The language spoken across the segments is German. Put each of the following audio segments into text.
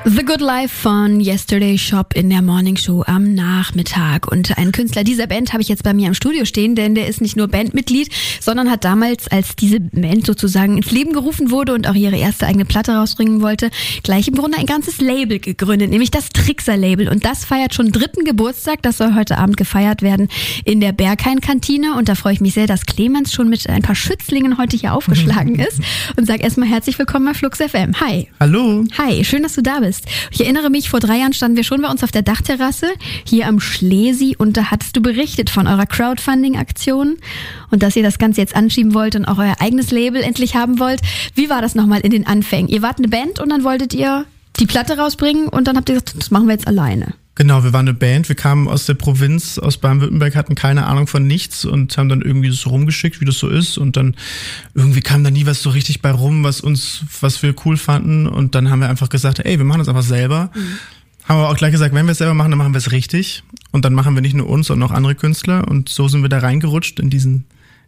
The Good Life von Yesterday Shop in der Morning Show am Nachmittag. Und einen Künstler dieser Band habe ich jetzt bei mir im Studio stehen, denn der ist nicht nur Bandmitglied, sondern hat damals, als diese Band sozusagen ins Leben gerufen wurde und auch ihre erste eigene Platte rausbringen wollte, gleich im Grunde ein ganzes Label gegründet, nämlich das Trixer-Label. Und das feiert schon 3. Geburtstag. Das soll heute Abend gefeiert werden in der Berghain-Kantine. Und da freue ich mich sehr, dass Clemens schon mit ein paar Schützlingen heute hier aufgeschlagen ist. Und sag erstmal herzlich willkommen bei Flux FM. Hi. Hallo. Hi, schön, dass du da bist. Ich erinnere mich, vor 3 Jahren standen wir schon bei uns auf der Dachterrasse hier am Schlesi und da hattest du berichtet von eurer Crowdfunding-Aktion und dass ihr das Ganze jetzt anschieben wollt und auch euer eigenes Label endlich haben wollt. Wie war das nochmal in den Anfängen? Ihr wart eine Band und dann wolltet ihr die Platte rausbringen und dann habt ihr gesagt, das machen wir jetzt alleine. Genau, wir waren eine Band, wir kamen aus der Provinz, aus Baden-Württemberg, hatten keine Ahnung von nichts und haben dann irgendwie das so rumgeschickt, wie das so ist und dann irgendwie kam da nie was so richtig bei rum, was wir cool fanden und dann haben wir einfach gesagt, ey, wir machen das einfach selber. Haben aber auch gleich gesagt, wenn wir es selber machen, dann machen wir es richtig und dann machen wir nicht nur uns, sondern auch andere Künstler und so sind wir da reingerutscht in diesen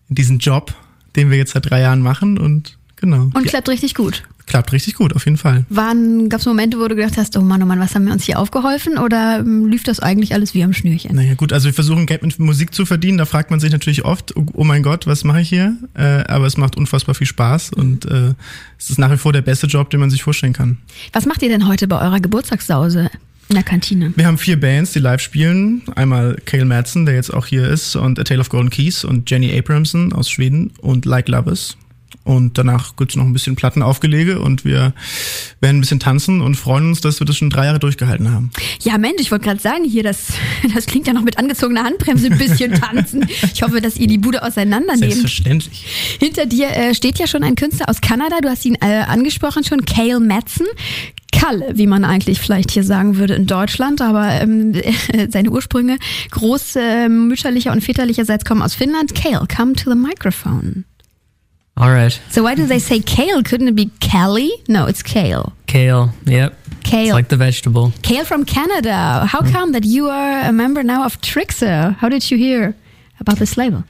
Job, den wir jetzt seit 3 Jahren machen und genau. Und klappt richtig gut. Klappt richtig gut, auf jeden Fall. Gab es Momente, wo du gedacht hast, oh Mann, was haben wir uns hier aufgeholfen oder lief das eigentlich alles wie am Schnürchen? Naja gut, also wir versuchen Geld mit Musik zu verdienen, da fragt man sich natürlich oft, oh mein Gott, was mache ich hier? Aber es macht unfassbar viel Spaß und es ist nach wie vor der beste Job, den man sich vorstellen kann. Was macht ihr denn heute bei eurer Geburtstagssause in der Kantine? Wir haben 4 Bands, die live spielen. Einmal Cale Madsen, der jetzt auch hier ist, und A Tale of Golden Keys und Jenny Abramson aus Schweden und Like Lovers. Und danach gibt's noch ein bisschen Plattenaufgelege und wir werden ein bisschen tanzen und freuen uns, dass wir das schon 3 Jahre durchgehalten haben. Ja Mensch, ich wollte gerade sagen, hier, das klingt ja noch mit angezogener Handbremse ein bisschen tanzen. Ich hoffe, dass ihr die Bude auseinandernehmt. Selbstverständlich. Hinter dir steht ja schon ein Künstler aus Kanada, du hast ihn angesprochen schon, Cale Madsen. Kalle, wie man eigentlich vielleicht hier sagen würde in Deutschland, aber seine Ursprünge großmütterlicher und väterlicherseits kommen aus Finnland. Cale, come to the microphone. All right. So why do they say kale? Couldn't it be Kelly? No, it's kale. Kale, yep. Kale. It's like the vegetable. Kale from Canada. How come that you are a member now of Trixer? How did you hear about this label?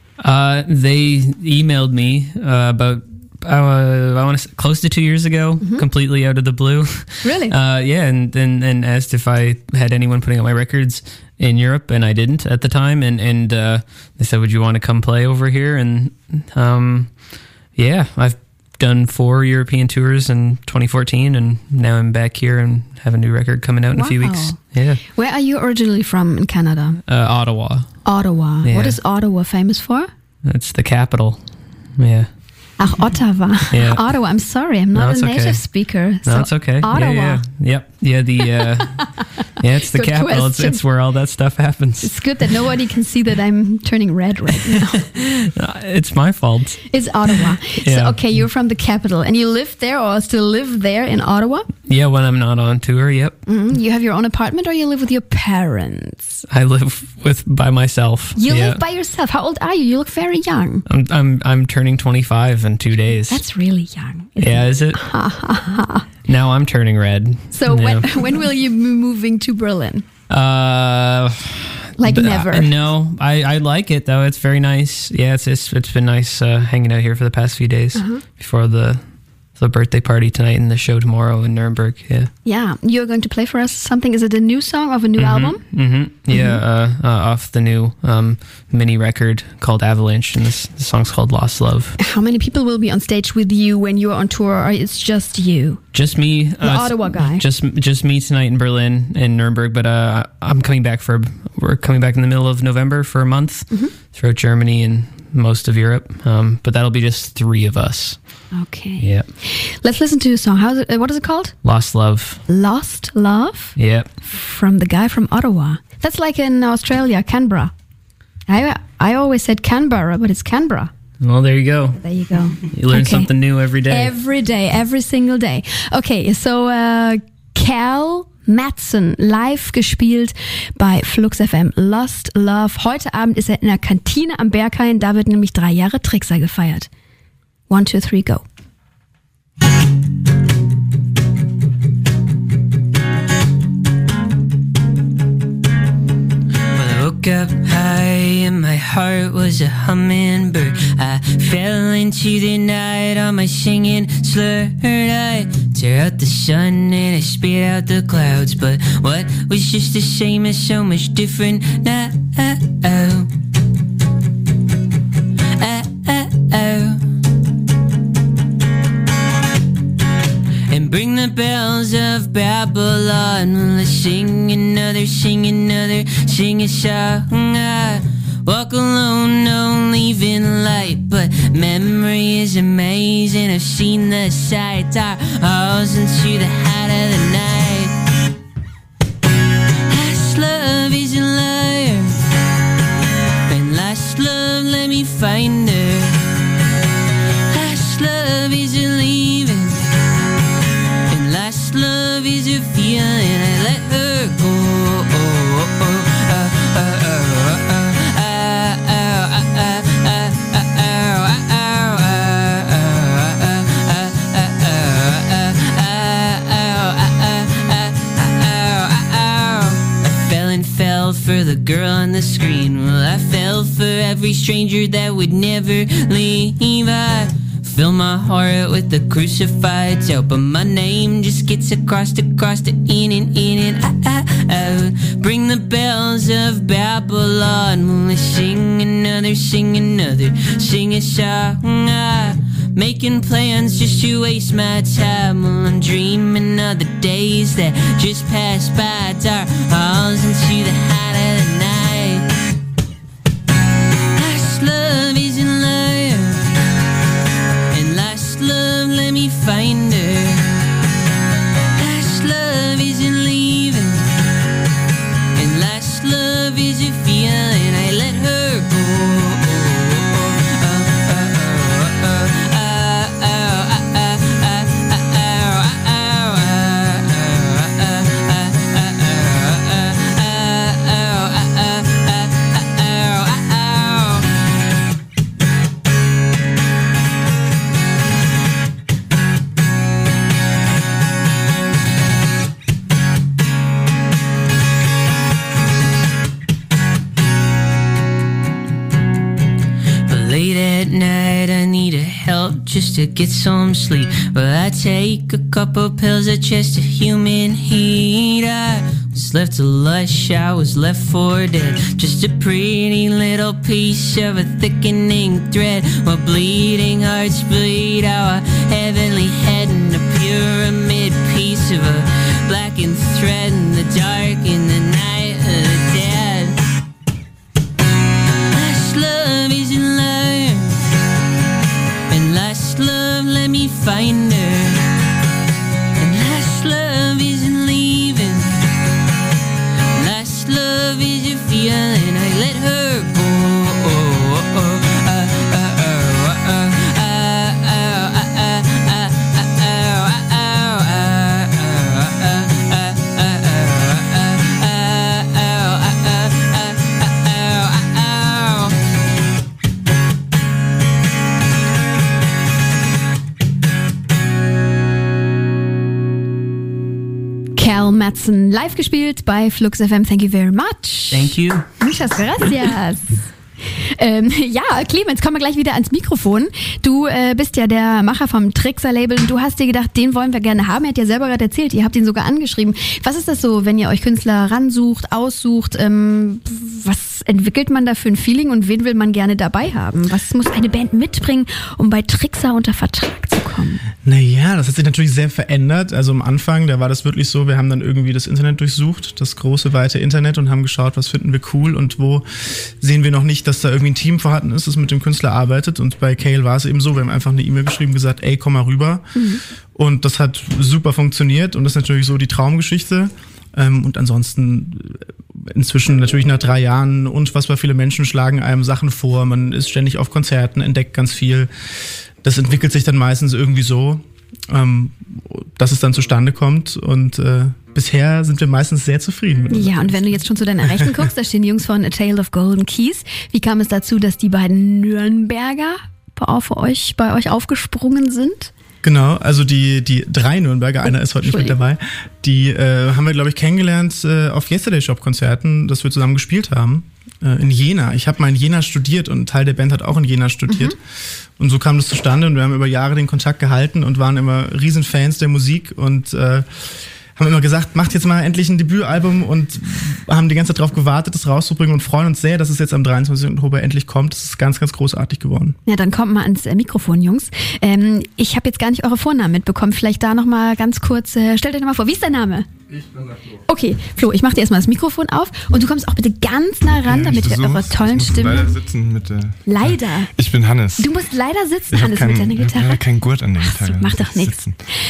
They emailed me about I want to say close to 2 years ago, completely out of the blue. Really? Yeah, and asked if I had anyone putting out my records in Europe, and I didn't at the time. And they said, "Would you want to come play over here?" And yeah, I've done 4 European tours in 2014, and now I'm back here and have a new record coming out in a few weeks. Yeah. Where are you originally from in Canada? Ottawa. Ottawa. Yeah. What is Ottawa famous for? It's the capital. Yeah. Ach, Ottawa. Yeah. Ottawa. I'm sorry, I'm not a native speaker. No, So it's okay. Ottawa. Yeah. Yep. Yeah. Yeah. It's the Good capital. question. It's where all that stuff happens. It's good that nobody can see that I'm turning red right now. It's my fault. It's Ottawa. So, Yeah. okay, you're from the capital and you live there or still live there in Ottawa? Yeah. When I'm not on tour. Yep. You have your own apartment or you live with your parents? I live by myself. You yeah. live by yourself. How old are you? You look very young. I'm turning 25 in 2 days. That's really young. isn't Yeah, it? is it? Now I'm turning red. So Yeah. when will you be moving to Berlin? Like never. No, I like it though. It's very nice. Yeah, it's been nice hanging out here for the past few days before the birthday party tonight and the show tomorrow in Nuremberg. Yeah. Yeah, you're going to play for us something. Is it a new song of a new album? Yeah, off the new mini record called Avalanche, and the song's called Lost Love. How many people will be on stage with you when you are on tour, or it's just you? Just me. The Ottawa guy. Just me tonight in Berlin and Nuremberg, but we're coming back in the middle of November for a month throughout Germany and most of Europe. But that'll be just 3 of us. Okay. Yeah. Let's listen to a song. What is it called? Lost Love. Lost Love? Yeah. From the guy from Ottawa. That's like in Australia, Canberra. I always said Canberra, but it's Canberra. Well, there you go. There you go. You learn something new every day. Every day, every single day. Okay, so Cale Madsen live gespielt bei Flux FM. Lost Love. Heute Abend ist er in der Kantine am Berghain. Da wird nämlich 3 Jahre Trixer gefeiert. 1, 2, 3, go. Woke up high and my heart was a hummingbird. I fell into the night on my singing slurred. I tear out the sun and I spit out the clouds. But what was just the same is so much different now. And bring the bells of Babylon. Let's sing another, sing another, sing a song. I walk alone, no leaving light, but memory is amazing. I've seen the sights, our halls into the height of the night. Last love is a liar, and last love, let me find her. Last love is a leaving, and last love is a feeling. I let her go. For the girl on the screen, well, I fell for every stranger that would never leave. I fill my heart with the crucified out, but my name just gets across the in and out. Bring the bells of Babylon. Well, let's sing another, sing another, sing a song. Making plans just to waste my time. Well, I'm dreaming of the days that just passed by. Dark halls into the height of the night. Last love is a liar, and last love, let me find her. Last love isn't leaving, and last love is a feeling. I let her go. Just to get some sleep, but I take a couple pills of just a human heat. I was left to lush, I was left for dead. Just a pretty little piece of a thickening thread, while bleeding hearts bleed out a heavenly head in a pyramid piece of a blackened thread in the dark, in the night of the dead. Last love isn't lying, and last love, let me find her. And last love isn't leaving, last love is a feeling. I let her go. Cal Madsen live gespielt bei Flux FM. Thank you very much. Thank you. Muchas gracias. Ja, Clemens, kommen wir gleich wieder ans Mikrofon. Du bist ja der Macher vom Trickser-Label und du hast dir gedacht, den wollen wir gerne haben. Er hat ja selber gerade erzählt, ihr habt ihn sogar angeschrieben. Was ist das so, wenn ihr euch Künstler ransucht, aussucht? Was entwickelt man da für ein Feeling und wen will man gerne dabei haben? Was muss eine Band mitbringen, um bei Trickser unter Vertrag zu kommen? Naja, das hat sich natürlich sehr verändert. Also am Anfang, da war das wirklich so, wir haben dann irgendwie das Internet durchsucht, das große, weite Internet, und haben geschaut, was finden wir cool und wo sehen wir noch nicht, dass da irgendwie ein Team vorhanden ist, das mit dem Künstler arbeitet. Und bei Cale war es eben so, wir haben einfach eine E-Mail geschrieben, gesagt, ey, komm mal rüber. Und das hat super funktioniert und das ist natürlich so die Traumgeschichte. Und ansonsten inzwischen natürlich nach 3 Jahren unfassbar viele Menschen schlagen einem Sachen vor. Man ist ständig auf Konzerten, entdeckt ganz viel. Das entwickelt sich dann meistens irgendwie so, dass es dann zustande kommt. Und bisher sind wir meistens sehr zufrieden mit uns. Ja, und wenn du jetzt schon zu deiner Rechten guckst, da stehen die Jungs von A Tale of Golden Keys. Wie kam es dazu, dass die beiden Nürnberger bei euch aufgesprungen sind? Genau, also die 3 Nürnberger, einer ist heute nicht mit dabei, die haben wir, glaube ich, kennengelernt auf Yesterday Shop Konzerten, dass wir zusammen gespielt haben. In Jena. Ich habe mal in Jena studiert und ein Teil der Band hat auch in Jena studiert. Und so kam das zustande und wir haben über Jahre den Kontakt gehalten und waren immer Riesenfans der Musik und haben immer gesagt, macht jetzt mal endlich ein Debütalbum und haben die ganze Zeit darauf gewartet, das rauszubringen und freuen uns sehr, dass es jetzt am 23. Oktober endlich kommt. Das ist ganz, ganz großartig geworden. Ja, dann kommt mal ans Mikrofon, Jungs. Ich habe jetzt gar nicht eure Vornamen mitbekommen. Vielleicht da nochmal ganz kurz, stellt euch nochmal vor. Wie ist dein Name? Ich bin der Flo. Okay, Flo, ich mache dir erstmal das Mikrofon auf und du kommst auch bitte ganz nah ran, damit wir eure tollen Stimmen... Leider sitzen mit der... Leider? Ich bin Hannes. Du musst leider sitzen, Hannes, mit deiner Gitarre. Ich habe keinen Gurt an der Gitarre. So, mach doch nichts.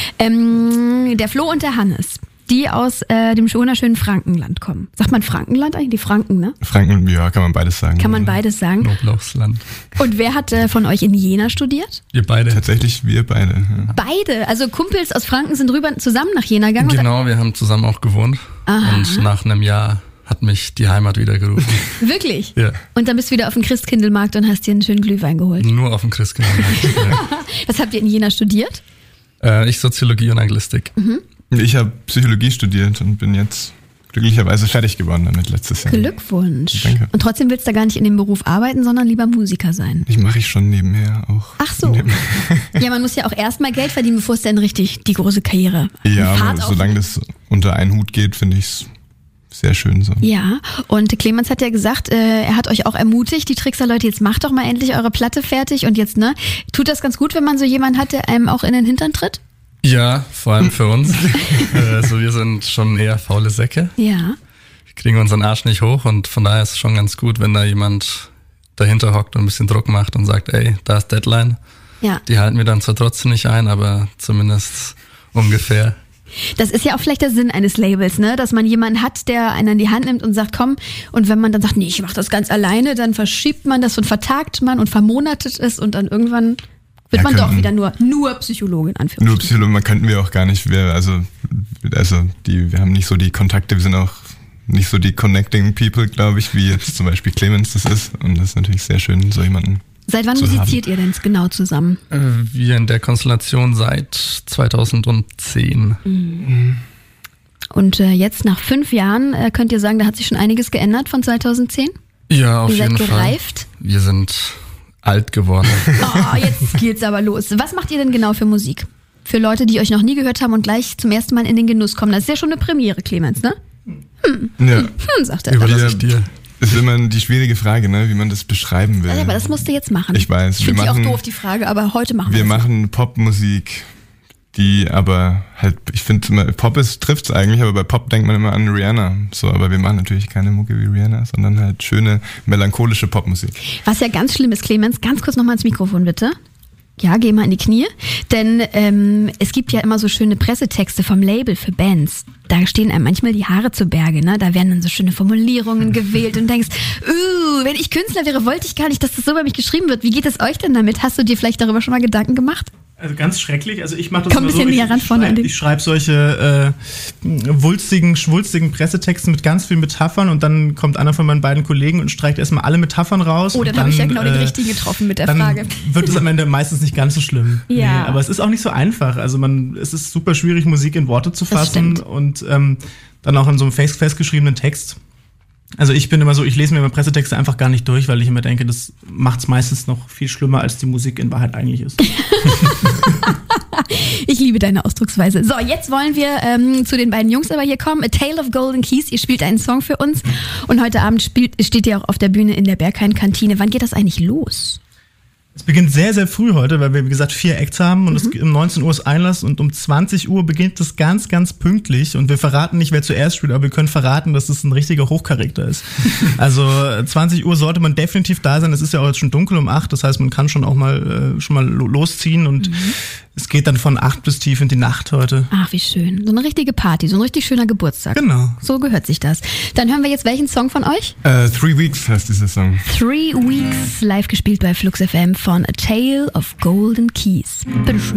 Der Flo und der Hannes, die aus dem wunderschönen Frankenland kommen. Sagt man Frankenland eigentlich? Die Franken, ne? Franken, ja, kann man beides sagen. Kann man beides sagen. Knoblauchsland. Und wer hat von euch in Jena studiert? Wir beide. Tatsächlich wir beide. Ja. Beide? Also Kumpels aus Franken sind rüber zusammen nach Jena gegangen? Genau, wir haben zusammen auch gewohnt. Aha. Und nach einem Jahr hat mich die Heimat wieder gerufen. Wirklich? Ja. Und dann bist du wieder auf dem Christkindlmarkt und hast dir einen schönen Glühwein geholt? Nur auf dem Christkindlmarkt. Ja. Was habt ihr in Jena studiert? Ich Soziologie und Anglistik. Ich habe Psychologie studiert und bin jetzt glücklicherweise fertig geworden damit letztes Jahr. Glückwunsch. Danke. Und trotzdem willst du gar nicht in dem Beruf arbeiten, sondern lieber Musiker sein. Ich mache schon nebenher auch. Ach so. Ja, man muss ja auch erstmal Geld verdienen, bevor es dann richtig die große Karriere Ja, Fahrt aber solange das unter einen Hut geht, finde ich es sehr schön so. Ja, und Clemens hat ja gesagt, er hat euch auch ermutigt, die Trickser-Leute, jetzt macht doch mal endlich eure Platte fertig und jetzt, ne? Tut das ganz gut, wenn man so jemanden hat, der einem auch in den Hintern tritt? Ja, vor allem für uns. Also wir sind schon eher faule Säcke. Ja. Wir kriegen unseren Arsch nicht hoch und von daher ist es schon ganz gut, wenn da jemand dahinter hockt und ein bisschen Druck macht und sagt, ey, da ist Deadline. Ja. Die halten wir dann zwar trotzdem nicht ein, aber zumindest ungefähr. Das ist ja auch vielleicht der Sinn eines Labels, ne? Dass man jemanden hat, der einen an die Hand nimmt und sagt, komm, und wenn man dann sagt, nee, ich mach das ganz alleine, dann verschiebt man das und vertagt man und vermonatet es und dann irgendwann wird man doch wieder nur Psychologe in Anführungsstrichen. Nur Psychologe, man könnten wir auch gar nicht, wir haben nicht so die Kontakte, wir sind auch nicht so die connecting people, glaube ich, wie jetzt zum Beispiel Clemens das ist und das ist natürlich sehr schön, so jemanden. Seit wann zu musiziert ihr denn genau zusammen? Wir in der Konstellation seit 2010. Und jetzt nach 5 Jahren könnt ihr sagen, da hat sich schon einiges geändert von 2010? Ja, auf Ihr jeden seid Fall. gereift? Wir sind alt geworden. Oh, jetzt geht's aber los. Was macht ihr denn genau für Musik? Für Leute, die euch noch nie gehört haben und gleich zum ersten Mal in den Genuss kommen. Das ist ja schon eine Premiere, Clemens, ne? Ja, Sagt er. Überlasse ich dir. ist immer die schwierige Frage, ne, wie man das beschreiben will. Ja, aber das musst du jetzt machen. Ich weiß. Ich finde die auch doof, die Frage, aber heute machen wir Wir das. machen Popmusik, die aber halt, ich finde immer, Pop trifft's eigentlich, aber bei Pop denkt man immer an Rihanna. So, aber wir machen natürlich keine Mucke wie Rihanna, sondern halt schöne, melancholische Popmusik. Was ja ganz schlimm ist, Clemens, ganz kurz nochmal ins Mikrofon, bitte. Ja, geh mal in die Knie. Denn es gibt ja immer so schöne Pressetexte vom Label für Bands. Da stehen einem manchmal die Haare zu Berge, ne? Da werden dann so schöne Formulierungen gewählt und denkst, wenn ich Künstler wäre, wollte ich gar nicht, dass das so über mich geschrieben wird. Wie geht es euch denn damit? Hast du dir vielleicht darüber schon mal Gedanken gemacht? Also ganz schrecklich. Also ich mache das Komm immer ein bisschen näher ran vorne an dich. Ich schreibe solche schwulstigen Pressetexte mit ganz vielen Metaphern und dann kommt einer von meinen beiden Kollegen und streicht erstmal alle Metaphern raus. Oh, dann habe ich ja genau den richtigen getroffen mit der dann Frage. Wird es am Ende meistens nicht ganz so schlimm. Ja. Nee, aber es ist auch nicht so einfach. Also es ist super schwierig, Musik in Worte zu Das fassen stimmt. und dann auch in so einem festgeschriebenen Text. Also ich bin immer so, ich lese mir immer Pressetexte einfach gar nicht durch, weil ich immer denke, das macht es meistens noch viel schlimmer, als die Musik in Wahrheit eigentlich ist. Ich liebe deine Ausdrucksweise. So, jetzt wollen wir zu den beiden Jungs aber hier kommen. A Tale of Golden Keys. Ihr spielt einen Song für uns und heute Abend steht ihr auch auf der Bühne in der Berghain-Kantine. Wann geht das eigentlich los? Es beginnt sehr, sehr früh heute, weil wir, wie gesagt, 4 Acts haben und um 19 Uhr ist Einlass und um 20 Uhr beginnt es ganz, ganz pünktlich und wir verraten nicht, wer zuerst spielt, aber wir können verraten, dass es ein richtiger Hochcharakter ist. Also 20 Uhr sollte man definitiv da sein. Es ist ja auch jetzt schon dunkel um 8, das heißt, man kann schon auch mal losziehen und es geht dann von 8 bis tief in die Nacht heute. Ach, wie schön. So eine richtige Party, so ein richtig schöner Geburtstag. Genau. So gehört sich das. Dann hören wir jetzt welchen Song von euch? 3 Weeks heißt dieser Song. 3 Weeks, live gespielt bei Flux FM von A Tale of Golden Keys. Bitteschön.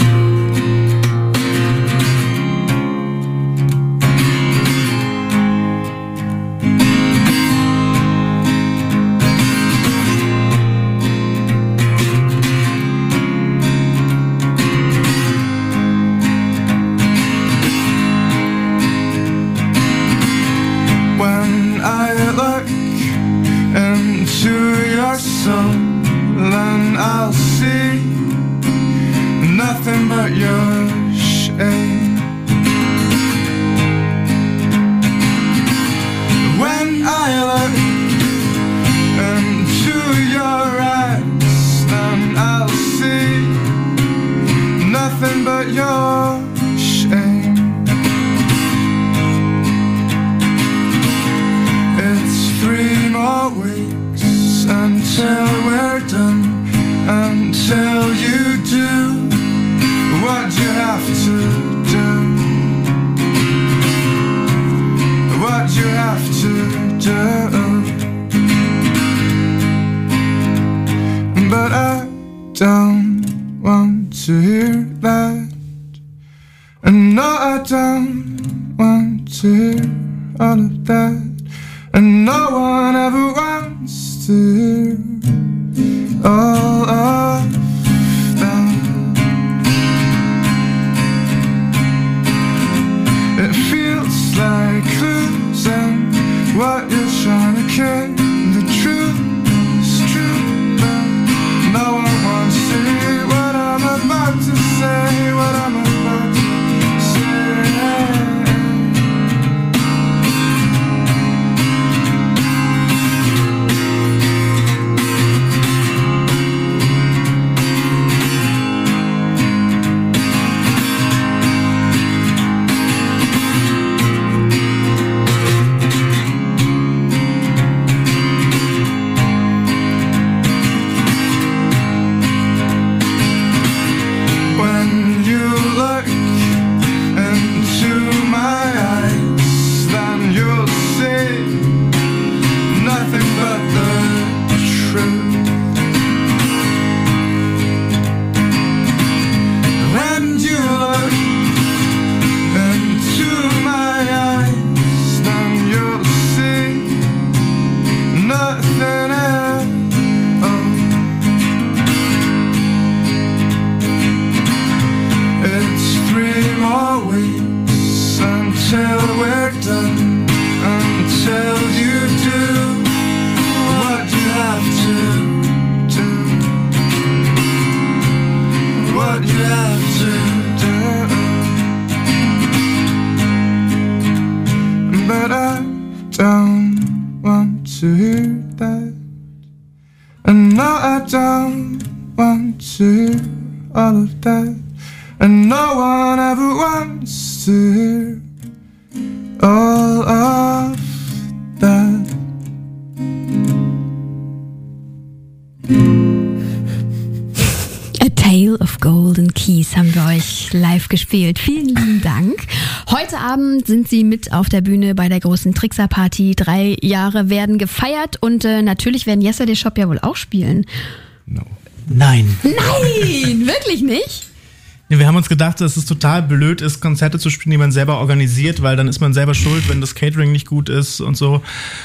your soul, and I'll see nothing but your shame. When I look into your eyes, then I'll see nothing but your shame. It's 3 more weeks until we're done, until you do what you have to do, what you have to do. But I don't want to hear that, and no, I don't want to hear all of that, and no one ever wants to hear all of that. It feels like losing what you're trying to carry. The truth is true, but no one wants to hear what I'm about to say, what I'm about to say. Live gespielt. Vielen lieben Dank. Heute Abend sind Sie mit auf der Bühne bei der großen Trixer-Party. 3 Jahre werden gefeiert und natürlich werden Yesterday Shop ja wohl auch spielen. No. Nein. Nein, wirklich nicht? Wir haben uns gedacht, dass es total blöd ist, Konzerte zu spielen, die man selber organisiert, weil dann ist man selber schuld, wenn das Catering nicht gut ist und so.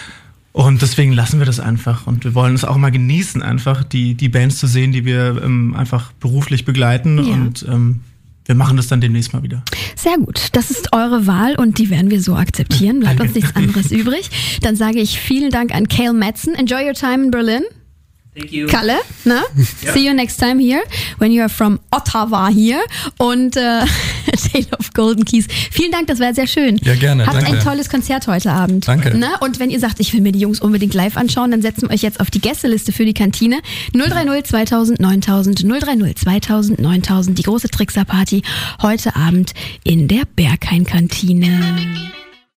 Und deswegen lassen wir das einfach. Und wir wollen es auch mal genießen, einfach die Bands zu sehen, die wir einfach beruflich begleiten. Ja. Und wir machen das dann demnächst mal wieder. Sehr gut. Das ist eure Wahl und die werden wir so akzeptieren. Bleibt uns nichts anderes übrig. Dann sage ich vielen Dank an Cale Madsen. Enjoy your time in Berlin. Thank you. Kalle, ne? Yeah. See you next time here when you are from Ottawa here. Und Tale of Golden Keys. Vielen Dank, das war sehr schön. Ja, gerne. Habt danke. ein tolles Konzert heute Abend. Danke. Ne? Und wenn ihr sagt, ich will mir die Jungs unbedingt live anschauen, dann setzen wir euch jetzt auf die Gästeliste für die Kantine. 030 2000 9000, 030 2000 9000. Die große Trixer-Party heute Abend in der Berghain-Kantine.